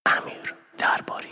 امیر درباری.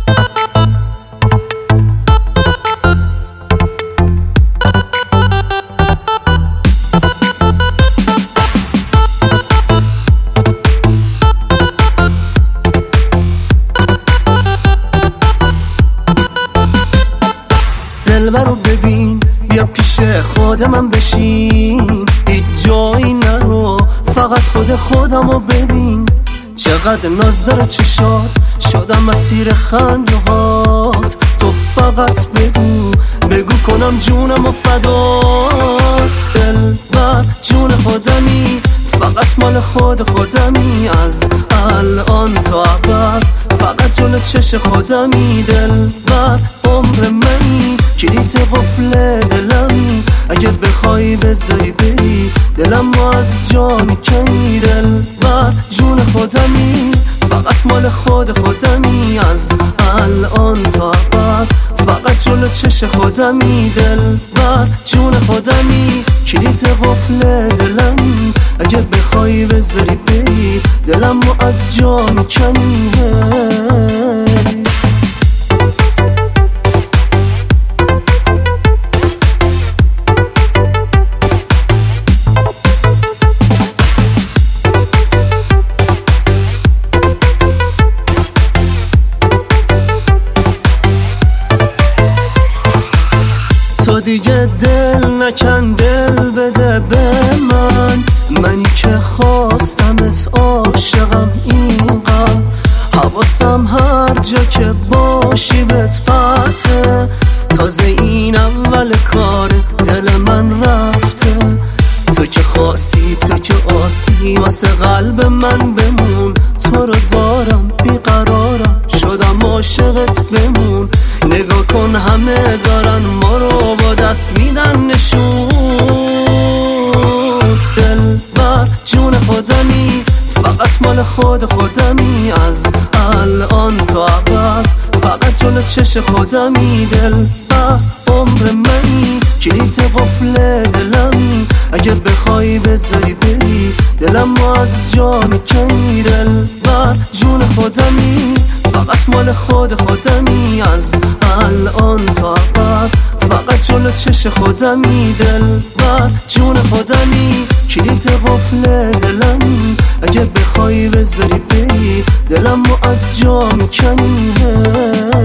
دلبرو ببین، بیا پیش خود من بشین، هیچ جایی نرو، فقط خودمو ببین. چقدر ناز داره چشات، شدم مسیر خندهات. تو فقط بگو کنم جونمو فداست. دلبر جون خودمی، فقط مال خودمی. از الان تا ابد فقط جلو چش خودمی. دلبر عمر منی، کلید قفل دلمی. اگه بخوای بذاری بری، دلمو از جا میکنی. دلبر جون خودمی، فقط مال خودمی. از الان تا ابد فقط جلو چش خودمی. دلبر جون خودمی، کلید قفل دلمی. اگه بخوای بذاری بری، دلمو از جا میکنی. تو دیگه دل نکن، دل بده به منی که خواستمت، عاشقم اینقدر. حواسم هر جا که باشی بهت پرته. تازه این اول کار دل من رفته. تو که خاصی، تو که آسی، واسه قلب من بمون. تو رو دارم بیقرارم، شدم عاشقت بمون. نگاه کن همه دارن ما رو با دست میدن نشون. دلبر جون خودمی، فقط مال خودمی. از الان تا ابد فقط جلو چش خودمی. دلبر عمر منی، کلید قفل دلمی. اگه بخوای بذاری بری، دلمو از جا میکنی. دلبر جون خودمی، فقط مال خودمی. از الان تا ابد فقط جلو چش خودمی. دلبر جون خودمی، کلید قفل دلمی. اگه بخوای بذاری بری، دلمو از جا میکنی.